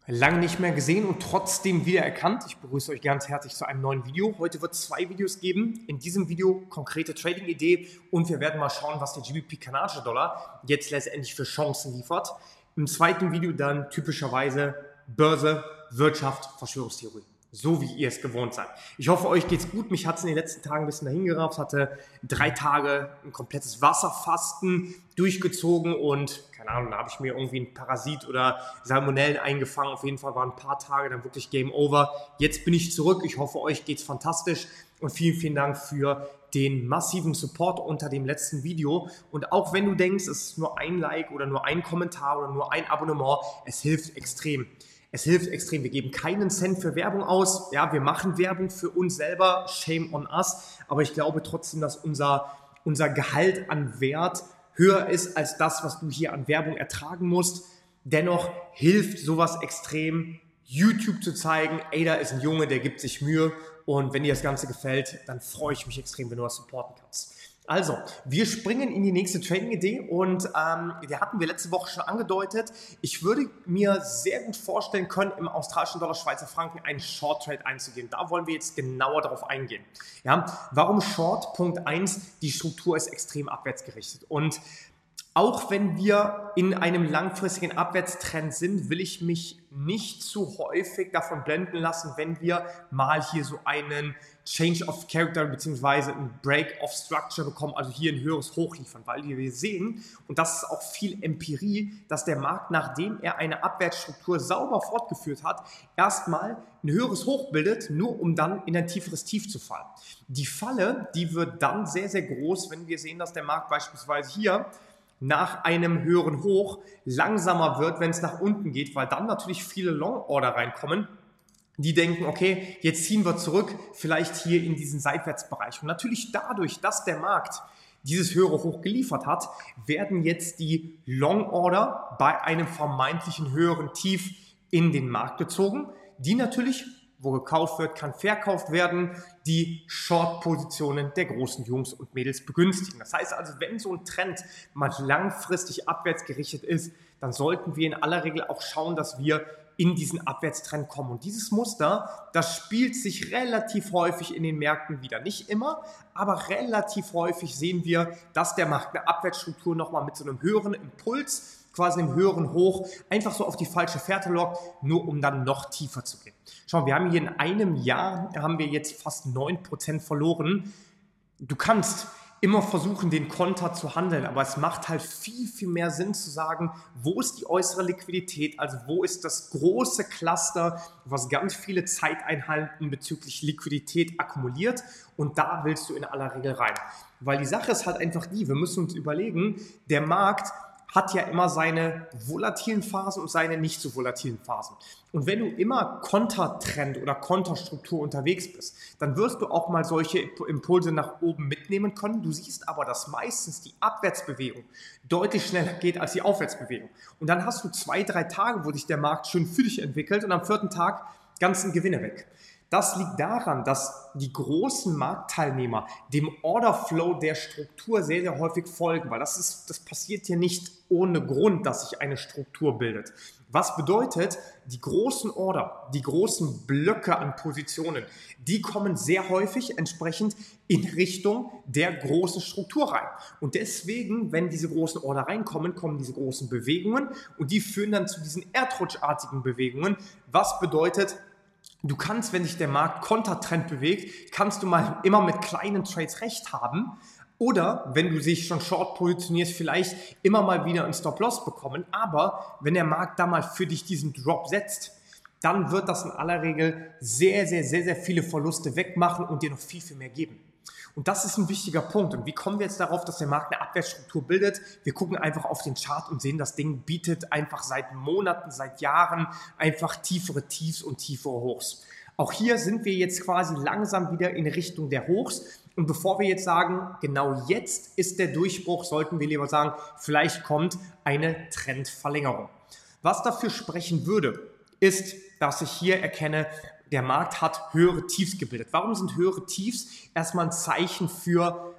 Lange nicht mehr gesehen und trotzdem wiedererkannt. Ich begrüße euch ganz herzlich zu einem neuen Video. Heute wird es 2 Videos geben. In diesem Video konkrete Trading-Idee und wir werden mal schauen, was der GBP kanadische Dollar jetzt letztendlich für Chancen liefert. Im zweiten Video dann typischerweise Börse, Wirtschaft, Verschwörungstheorie. So wie ihr es gewohnt seid. Ich hoffe, euch geht's gut. Mich hat es in den letzten Tagen ein bisschen dahin gerafft. Hatte 3 Tage ein komplettes Wasserfasten durchgezogen und keine Ahnung, da habe ich mir irgendwie einen Parasit oder Salmonellen eingefangen. Auf jeden Fall waren ein paar Tage dann wirklich Game Over. Jetzt bin ich zurück. Ich hoffe, euch geht's fantastisch und vielen, vielen Dank für den massiven Support unter dem letzten Video. Und auch wenn du denkst, es ist nur ein Like oder nur ein Kommentar oder nur ein Abonnement, es hilft extrem. Es hilft extrem. Wir geben keinen Cent für Werbung aus. Ja, wir machen Werbung für uns selber. Shame on us. Aber ich glaube trotzdem, dass unser Gehalt an Wert höher ist als das, was du hier an Werbung ertragen musst. Dennoch hilft sowas extrem, YouTube zu zeigen, ey, da ist ein Junge, der gibt sich Mühe. Und wenn dir das Ganze gefällt, dann freue ich mich extrem, wenn du das supporten kannst. Also, wir springen in die nächste Trading-Idee und die hatten wir letzte Woche schon angedeutet. Ich würde mir sehr gut vorstellen können, im australischen Dollar, Schweizer Franken einen Short-Trade einzugehen. Da wollen wir jetzt genauer darauf eingehen. Ja, warum Short? Punkt 1, die Struktur ist extrem abwärtsgerichtet und auch wenn wir in einem langfristigen Abwärtstrend sind, will ich mich nicht zu häufig davon blenden lassen, wenn wir mal hier so einen Change of Character bzw. einen Break of Structure bekommen, also hier ein höheres Hoch liefern, weil wir sehen, und das ist auch viel Empirie, dass der Markt, nachdem er eine Abwärtsstruktur sauber fortgeführt hat, erstmal ein höheres Hoch bildet, nur um dann in ein tieferes Tief zu fallen. Die Falle, die wird dann sehr, sehr groß, wenn wir sehen, dass der Markt beispielsweise hier nach einem höheren Hoch langsamer wird, wenn es nach unten geht, weil dann natürlich viele Long-Order reinkommen, die denken, okay, jetzt ziehen wir zurück, vielleicht hier in diesen Seitwärtsbereich. Und natürlich dadurch, dass der Markt dieses höhere Hoch geliefert hat, werden jetzt die Long-Order bei einem vermeintlichen höheren Tief in den Markt gezogen, die natürlich, wo gekauft wird, kann verkauft werden, die Short-Positionen der großen Jungs und Mädels begünstigen. Das heißt also, wenn so ein Trend mal langfristig abwärts gerichtet ist, dann sollten wir in aller Regel auch schauen, dass wir in diesen Abwärtstrend kommen. Und dieses Muster, das spielt sich relativ häufig in den Märkten wieder. Nicht immer, aber relativ häufig sehen wir, dass der Markt eine Abwärtsstruktur nochmal mit so einem höheren Impuls, quasi einem höheren Hoch, einfach so auf die falsche Fährte lockt, nur um dann noch tiefer zu gehen. Schau, wir haben hier in einem Jahr, haben wir jetzt fast 9% verloren. Du kannst immer versuchen, den Konter zu handeln, aber es macht halt viel, viel mehr Sinn zu sagen, wo ist die äußere Liquidität, also wo ist das große Cluster, was ganz viele Zeiteinheiten bezüglich Liquidität akkumuliert, und da willst du in aller Regel rein. Weil die Sache ist halt einfach die, wir müssen uns überlegen, der Markt hat ja immer seine volatilen Phasen und seine nicht so volatilen Phasen. Und wenn du immer Kontertrend oder Konterstruktur unterwegs bist, dann wirst du auch mal solche Impulse nach oben mitnehmen können. Du siehst aber, dass meistens die Abwärtsbewegung deutlich schneller geht als die Aufwärtsbewegung. Und dann hast du 2, 3 Tage, wo sich der Markt schön für dich entwickelt und am 4. Tag ganzen Gewinne weg. Das liegt daran, dass die großen Marktteilnehmer dem Orderflow der Struktur sehr, sehr häufig folgen, weil das passiert hier nicht ohne Grund, dass sich eine Struktur bildet. Was bedeutet, die großen Order, die großen Blöcke an Positionen, die kommen sehr häufig entsprechend in Richtung der großen Struktur rein. Und deswegen, wenn diese großen Order reinkommen, kommen diese großen Bewegungen und die führen dann zu diesen erdrutschartigen Bewegungen, was bedeutet, du kannst, wenn sich der Markt Kontertrend bewegt, kannst du mal immer mit kleinen Trades recht haben. Oder wenn du dich schon short positionierst, vielleicht immer mal wieder einen Stop-Loss bekommen. Aber wenn der Markt da mal für dich diesen Drop setzt, dann wird das in aller Regel sehr, sehr, sehr, sehr viele Verluste wegmachen und dir noch viel, viel mehr geben. Und das ist ein wichtiger Punkt. Und wie kommen wir jetzt darauf, dass der Markt eine Abwärtsstruktur bildet? Wir gucken einfach auf den Chart und sehen, das Ding bietet einfach seit Monaten, seit Jahren einfach tiefere Tiefs und tiefere Hochs. Auch hier sind wir jetzt quasi langsam wieder in Richtung der Hochs. Und bevor wir jetzt sagen, genau jetzt ist der Durchbruch, sollten wir lieber sagen, vielleicht kommt eine Trendverlängerung. Was dafür sprechen würde, ist, dass ich hier erkenne, der Markt hat höhere Tiefs gebildet. Warum sind höhere Tiefs erstmal ein Zeichen für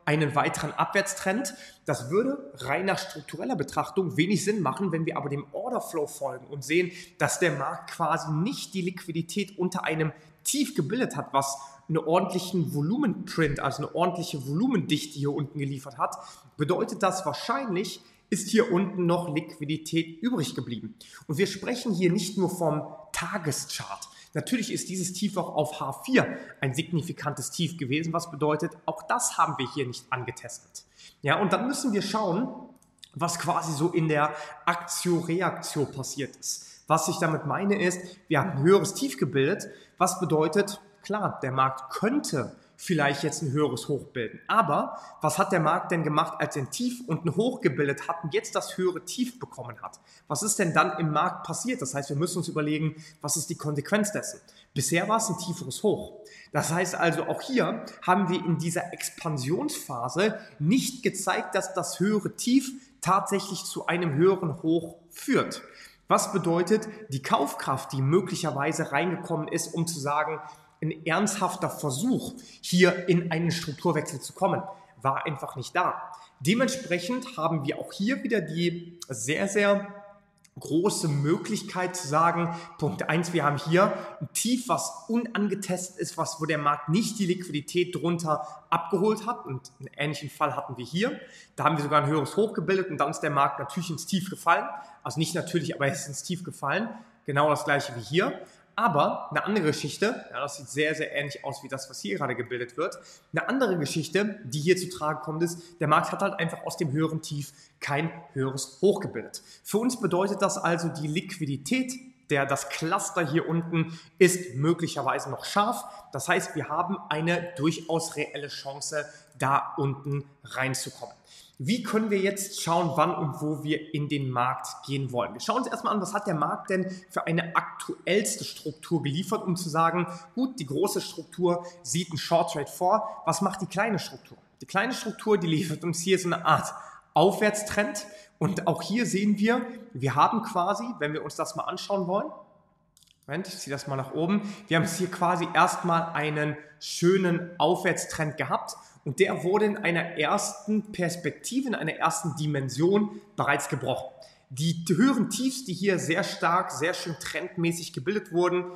einen weiteren Abwärtstrend. Das würde rein nach struktureller Betrachtung wenig Sinn machen, wenn wir aber dem Orderflow folgen und sehen, dass der Markt quasi nicht die Liquidität unter einem Tief gebildet hat, was einen ordentlichen Volumenprint, also eine ordentliche Volumendichte hier unten geliefert hat, bedeutet das wahrscheinlich, ist hier unten noch Liquidität übrig geblieben. Und wir sprechen hier nicht nur vom Tageschart. Natürlich ist dieses Tief auch auf H4 ein signifikantes Tief gewesen, was bedeutet, auch das haben wir hier nicht angetestet. Ja, und dann müssen wir schauen, was quasi so in der Aktio-Reaktio passiert ist. Was ich damit meine ist, wir haben ein höheres Tief gebildet, was bedeutet, klar, der Markt könnte vielleicht jetzt ein höheres Hoch bilden. Aber was hat der Markt denn gemacht, als er ein Tief und ein Hoch gebildet hat und jetzt das höhere Tief bekommen hat? Was ist denn dann im Markt passiert? Das heißt, wir müssen uns überlegen, was ist die Konsequenz dessen? Bisher war es ein tieferes Hoch. Das heißt also, auch hier haben wir in dieser Expansionsphase nicht gezeigt, dass das höhere Tief tatsächlich zu einem höheren Hoch führt. Was bedeutet, die Kaufkraft, die möglicherweise reingekommen ist, um zu sagen, ein ernsthafter Versuch, hier in einen Strukturwechsel zu kommen, war einfach nicht da. Dementsprechend haben wir auch hier wieder die sehr, sehr große Möglichkeit zu sagen, Punkt 1, wir haben hier ein Tief, was unangetestet ist, wo der Markt nicht die Liquidität drunter abgeholt hat, und einen ähnlichen Fall hatten wir hier. Da haben wir sogar ein höheres Hoch gebildet und dann ist der Markt natürlich ins Tief gefallen, also nicht natürlich, aber er ist ins Tief gefallen, genau das gleiche wie hier. Aber eine andere Geschichte, ja, das sieht sehr, sehr ähnlich aus wie das, was hier gerade gebildet wird. Eine andere Geschichte, die hier zu tragen kommt, ist, der Markt hat halt einfach aus dem höheren Tief kein höheres Hoch gebildet. Für uns bedeutet das also, die Liquidität, das Cluster hier unten ist möglicherweise noch scharf. Das heißt, wir haben eine durchaus reelle Chance, da unten reinzukommen. Wie können wir jetzt schauen, wann und wo wir in den Markt gehen wollen? Wir schauen uns erstmal an, was hat der Markt denn für eine aktuellste Struktur geliefert, um zu sagen, gut, die große Struktur sieht einen Short Trade vor. Was macht die kleine Struktur? Die kleine Struktur, die liefert uns hier so eine Art Aufwärtstrend. Und auch hier sehen wir haben quasi, wenn wir uns das mal anschauen wollen, Moment, ich ziehe das mal nach oben. Wir haben hier quasi erstmal einen schönen Aufwärtstrend gehabt und der wurde in einer ersten Perspektive, in einer ersten Dimension bereits gebrochen. Die höheren Tiefs, die hier sehr stark, sehr schön trendmäßig gebildet wurden,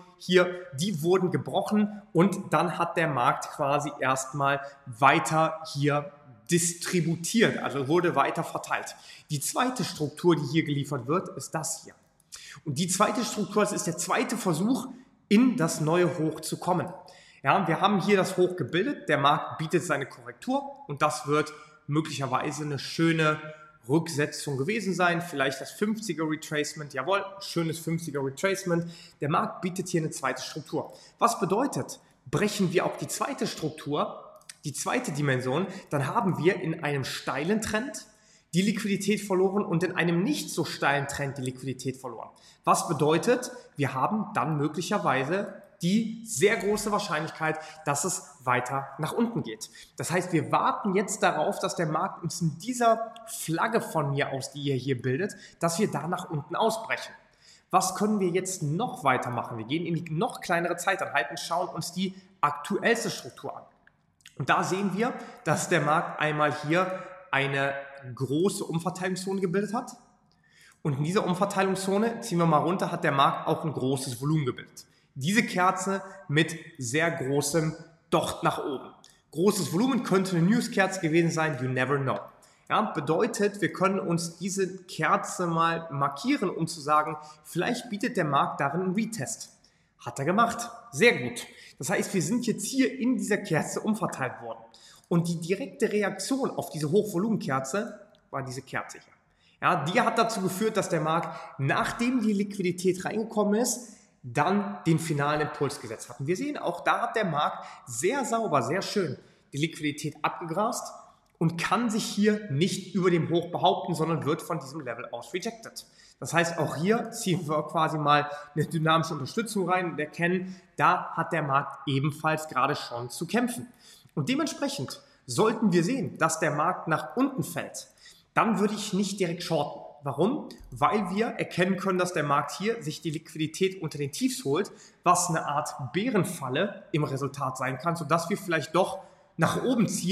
die wurden gebrochen und dann hat der Markt quasi erstmal weiter hier distributiert, also wurde weiter verteilt. Die zweite Struktur, die hier geliefert wird, ist das hier. Und die zweite Struktur, das ist der zweite Versuch, in das neue Hoch zu kommen. Ja, wir haben hier das Hoch gebildet, der Markt bietet seine Korrektur und das wird möglicherweise eine schöne Rücksetzung gewesen sein, vielleicht das 50er Retracement, jawohl, schönes 50er Retracement. Der Markt bietet hier eine zweite Struktur. Was bedeutet, brechen wir auch die zweite Struktur, die zweite Dimension, dann haben wir in einem steilen Trend die Liquidität verloren und in einem nicht so steilen Trend die Liquidität verloren. Was bedeutet, wir haben dann möglicherweise die sehr große Wahrscheinlichkeit, dass es weiter nach unten geht. Das heißt, wir warten jetzt darauf, dass der Markt uns in dieser Flagge von mir aus, die ihr hier bildet, dass wir da nach unten ausbrechen. Was können wir jetzt noch weitermachen? Wir gehen in die noch kleinere Zeiteinheiten, schauen uns die aktuellste Struktur an. Und da sehen wir, dass der Markt einmal hier eine große Umverteilungszone gebildet hat. Und in dieser Umverteilungszone, ziehen wir mal runter, hat der Markt auch ein großes Volumen gebildet. Diese Kerze mit sehr großem Docht nach oben. Großes Volumen könnte eine Newskerze gewesen sein, you never know. Ja, bedeutet, wir können uns diese Kerze mal markieren, um zu sagen, vielleicht bietet der Markt darin einen Retest. Hat er gemacht. Sehr gut. Das heißt, wir sind jetzt hier in dieser Kerze umverteilt worden. Und die direkte Reaktion auf diese Hochvolumenkerze war diese Kerze hier. Ja, die hat dazu geführt, dass der Markt, nachdem die Liquidität reingekommen ist, dann den finalen Impuls gesetzt hat. Und wir sehen, auch da hat der Markt sehr sauber, sehr schön die Liquidität abgegrast und kann sich hier nicht über dem Hoch behaupten, sondern wird von diesem Level aus rejected. Das heißt, auch hier ziehen wir quasi mal eine dynamische Unterstützung rein und erkennen, da hat der Markt ebenfalls gerade schon zu kämpfen. Und dementsprechend sollten wir sehen, dass der Markt nach unten fällt, dann würde ich nicht direkt shorten. Warum? Weil wir erkennen können, dass der Markt hier sich die Liquidität unter den Tiefs holt, was eine Art Bärenfalle im Resultat sein kann, sodass wir vielleicht doch nach oben ziehen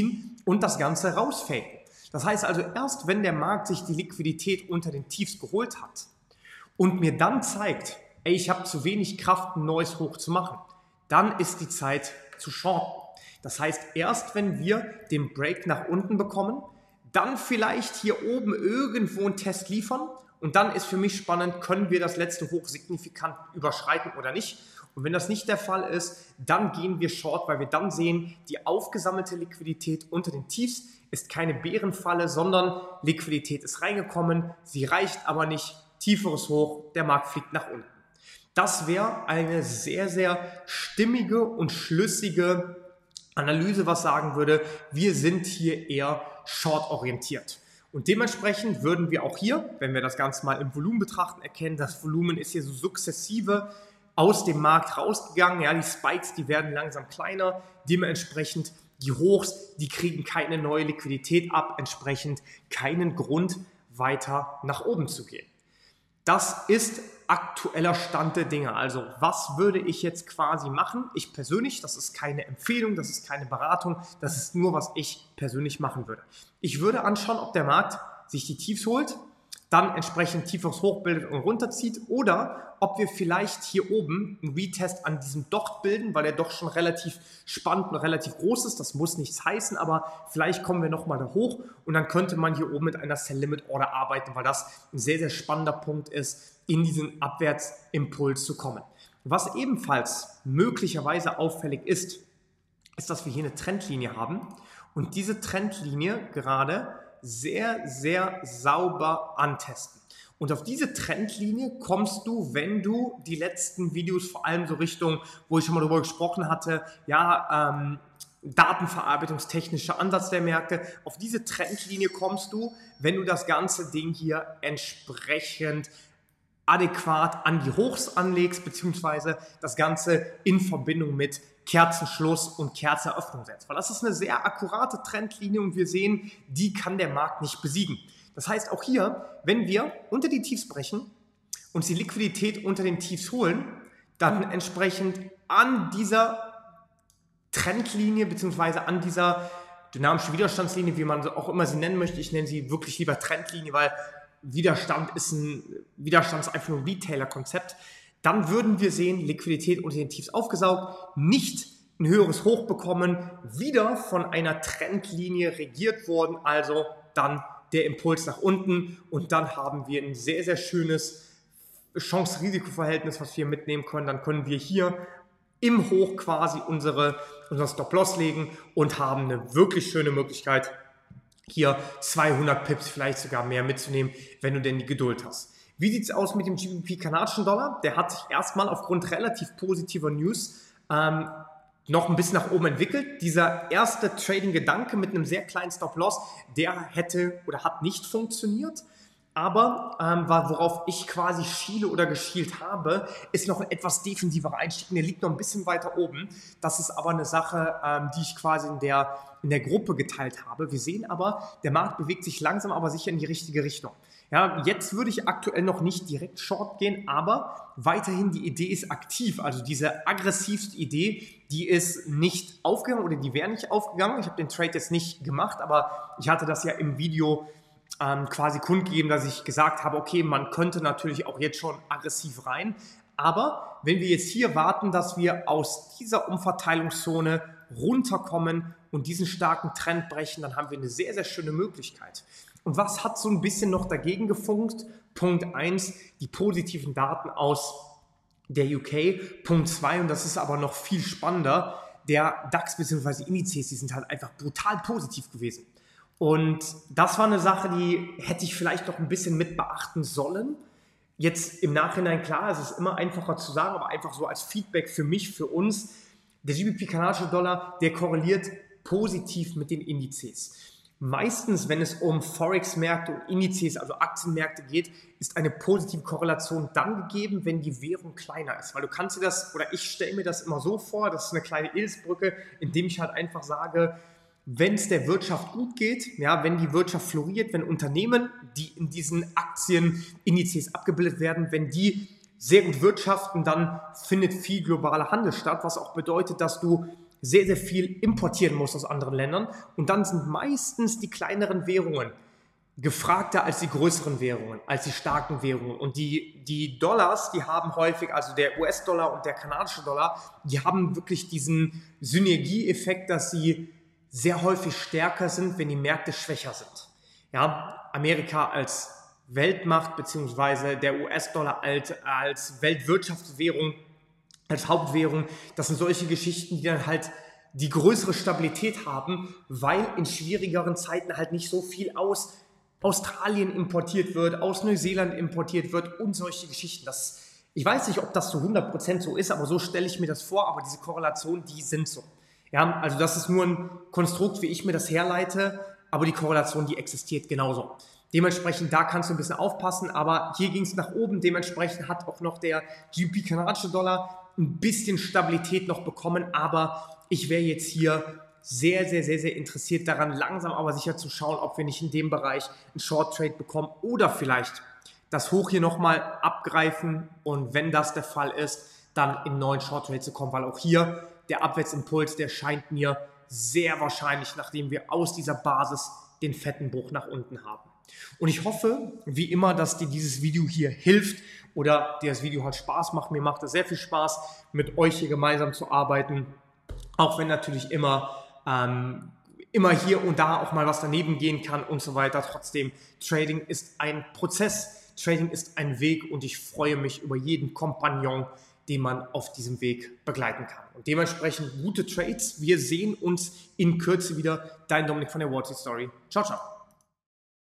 und das Ganze rausfaken. Das heißt also, erst wenn der Markt sich die Liquidität unter den Tiefs geholt hat und mir dann zeigt, ey, ich habe zu wenig Kraft, ein neues Hoch zu machen, dann ist die Zeit zu shorten. Das heißt, erst wenn wir den Break nach unten bekommen, dann vielleicht hier oben irgendwo einen Test liefern und dann ist für mich spannend, können wir das letzte Hoch signifikant überschreiten oder nicht. Und wenn das nicht der Fall ist, dann gehen wir short, weil wir dann sehen, die aufgesammelte Liquidität unter den Tiefs ist keine Bärenfalle, sondern Liquidität ist reingekommen, sie reicht aber nicht, tieferes Hoch, der Markt fliegt nach unten. Das wäre eine sehr, sehr stimmige und schlüssige Analyse, was sagen würde, wir sind hier eher short orientiert. Und dementsprechend würden wir auch hier, wenn wir das Ganze mal im Volumen betrachten, erkennen, das Volumen ist hier so sukzessive aus dem Markt rausgegangen. Ja, die Spikes, die werden langsam kleiner. Dementsprechend die Hochs, die kriegen keine neue Liquidität ab, entsprechend keinen Grund, weiter nach oben zu gehen. Das ist aktueller Stand der Dinge. Also was würde ich jetzt quasi machen? Ich persönlich, das ist keine Empfehlung, das ist keine Beratung, das ist nur, was ich persönlich machen würde. Ich würde anschauen, ob der Markt sich die Tiefs holt, dann entsprechend tieferes Hoch bildet und runterzieht oder ob wir vielleicht hier oben einen Retest an diesem Docht bilden, weil er doch schon relativ spannend und relativ groß ist. Das muss nichts heißen, aber vielleicht kommen wir nochmal da hoch und dann könnte man hier oben mit einer Sell-Limit-Order arbeiten, weil das ein sehr, sehr spannender Punkt ist, in diesen Abwärtsimpuls zu kommen. Was ebenfalls möglicherweise auffällig ist, dass wir hier eine Trendlinie haben und diese Trendlinie gerade sehr, sehr sauber antesten. Und auf diese Trendlinie kommst du, wenn du die letzten Videos, vor allem so Richtung, wo ich schon mal darüber gesprochen hatte, ja, datenverarbeitungstechnischer Ansatz der Märkte, auf diese Trendlinie kommst du, wenn du das ganze Ding hier entsprechend adäquat an die Hochs anlegst, beziehungsweise das Ganze in Verbindung mit Kerzenschluss und Kerzeneröffnung setzt. Weil das ist eine sehr akkurate Trendlinie und wir sehen, die kann der Markt nicht besiegen. Das heißt auch hier, wenn wir unter die Tiefs brechen und die Liquidität unter den Tiefs holen, dann entsprechend an dieser Trendlinie beziehungsweise an dieser dynamischen Widerstandslinie, wie man auch immer sie nennen möchte, ich nenne sie wirklich lieber Trendlinie, weil Widerstand ist einfach nur ein Retailer-Konzept, dann würden wir sehen, Liquidität unter den Tiefs aufgesaugt, nicht ein höheres Hoch bekommen, wieder von einer Trendlinie regiert worden, also dann der Impuls nach unten und dann haben wir ein sehr, sehr schönes Chance-Risiko-Verhältnis, was wir mitnehmen können. Dann können wir hier im Hoch quasi unseren Stop-Loss legen und haben eine wirklich schöne Möglichkeit, hier 200 Pips, vielleicht sogar mehr mitzunehmen, wenn du denn die Geduld hast. Wie sieht es aus mit dem GBP kanadischen Dollar? Der hat sich erstmal aufgrund relativ positiver News noch ein bisschen nach oben entwickelt. Dieser erste Trading-Gedanke mit einem sehr kleinen Stop-Loss, der hätte oder hat nicht funktioniert. Aber worauf ich quasi schiele oder geschielt habe, ist noch ein etwas defensiverer Einstieg. Der liegt noch ein bisschen weiter oben. Das ist aber eine Sache, die ich quasi in der Gruppe geteilt habe. Wir sehen aber, der Markt bewegt sich langsam, aber sicher in die richtige Richtung. Ja, jetzt würde ich aktuell noch nicht direkt short gehen, aber weiterhin die Idee ist aktiv. Also diese aggressivste Idee, die ist nicht aufgegangen oder die wäre nicht aufgegangen. Ich habe den Trade jetzt nicht gemacht, aber ich hatte das ja im Video quasi kundgegeben, dass ich gesagt habe, okay, man könnte natürlich auch jetzt schon aggressiv rein, aber wenn wir jetzt hier warten, dass wir aus dieser Umverteilungszone runterkommen und diesen starken Trend brechen, dann haben wir eine sehr, sehr schöne Möglichkeit. Und was hat so ein bisschen noch dagegen gefunkt? Punkt 1, die positiven Daten aus der UK. Punkt 2, und das ist aber noch viel spannender, der DAX bzw. Indizes, die sind halt einfach brutal positiv gewesen. Und das war eine Sache, die hätte ich vielleicht noch ein bisschen mit beachten sollen. Jetzt im Nachhinein, klar, es ist immer einfacher zu sagen, aber einfach so als Feedback für mich, für uns, der GBP kanadische Dollar, der korreliert positiv mit den Indizes. Meistens, wenn es um Forex-Märkte und Indizes, also Aktienmärkte geht, ist eine positive Korrelation dann gegeben, wenn die Währung kleiner ist. Weil du kannst dir das, oder ich stelle mir das immer so vor, das ist eine kleine Eselsbrücke, indem ich halt einfach sage, wenn es der Wirtschaft gut geht, ja, wenn die Wirtschaft floriert, wenn Unternehmen, die in diesen Aktienindizes abgebildet werden, wenn die sehr gut wirtschaften, dann findet viel globaler Handel statt, was auch bedeutet, dass du sehr, sehr viel importieren muss aus anderen Ländern. Und dann sind meistens die kleineren Währungen gefragter als die größeren Währungen, als die starken Währungen. Und die Dollars, die haben häufig, also der US-Dollar und der kanadische Dollar, die haben wirklich diesen Synergieeffekt, dass sie sehr häufig stärker sind, wenn die Märkte schwächer sind. Ja, Amerika als Weltmacht beziehungsweise der US-Dollar als Weltwirtschaftswährung, als Hauptwährung, das sind solche Geschichten, die dann halt die größere Stabilität haben, weil in schwierigeren Zeiten halt nicht so viel aus Australien importiert wird, aus Neuseeland importiert wird und solche Geschichten. Ich weiß nicht, ob das zu 100% so ist, aber so stelle ich mir das vor, aber diese Korrelationen, die sind so. Ja, also das ist nur ein Konstrukt, wie ich mir das herleite, aber die Korrelation, die existiert genauso. Dementsprechend, da kannst du ein bisschen aufpassen, aber hier ging es nach oben. Dementsprechend hat auch noch der GBP kanadische Dollar ein bisschen Stabilität noch bekommen, aber ich wäre jetzt hier sehr, sehr, sehr, sehr interessiert daran, langsam aber sicher zu schauen, ob wir nicht in dem Bereich einen Short Trade bekommen oder vielleicht das Hoch hier nochmal abgreifen und wenn das der Fall ist, dann in einen neuen Short Trade zu kommen, weil auch hier der Abwärtsimpuls, der scheint mir sehr wahrscheinlich, nachdem wir aus dieser Basis den fetten Bruch nach unten haben. Und ich hoffe, wie immer, dass dir dieses Video hier hilft oder dir das Video halt Spaß macht. Mir macht es sehr viel Spaß, mit euch hier gemeinsam zu arbeiten, auch wenn natürlich immer hier und da auch mal was daneben gehen kann und so weiter. Trotzdem, Trading ist ein Prozess, Trading ist ein Weg und ich freue mich über jeden Kompagnon, den man auf diesem Weg begleiten kann. Und dementsprechend gute Trades. Wir sehen uns in Kürze wieder. Dein Dominik von der Wall Street Story. Ciao, ciao.